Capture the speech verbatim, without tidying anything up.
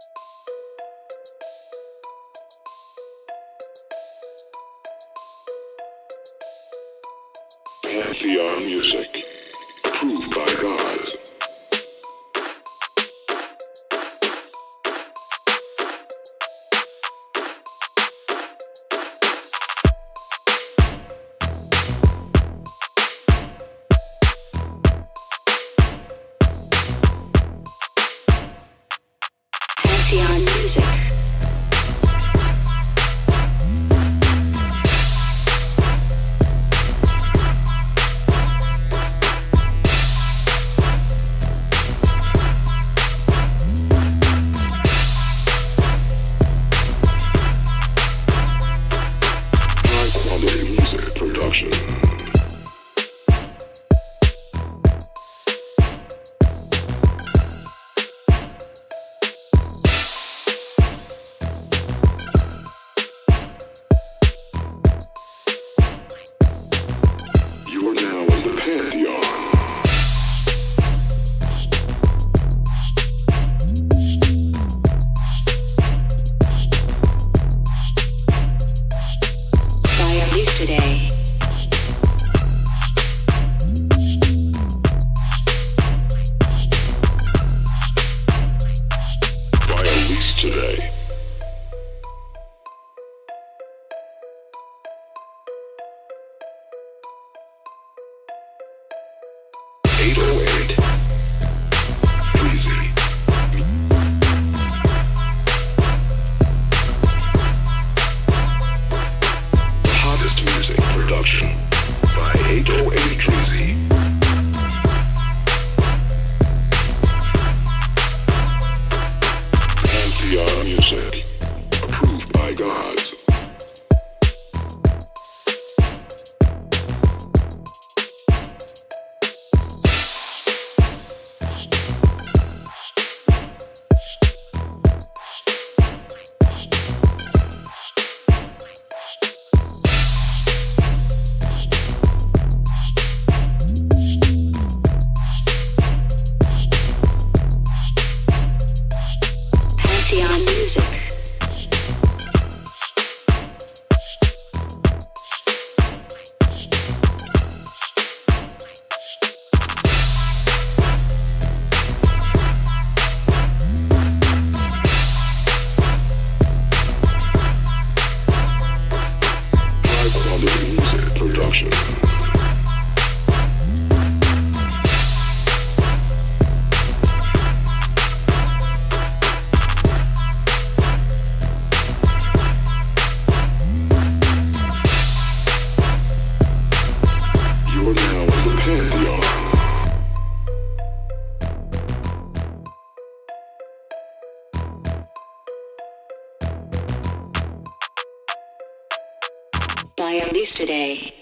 Pantheon Music, approved by God. Pantheon Music. Today. By Elise Today. eight oh eight Breezy. Production by eight oh eight Dreezy. Pantheon Music, approved by gods. Pantheon Music. High quality music production. You're now in the Pantheon. By Elise Today.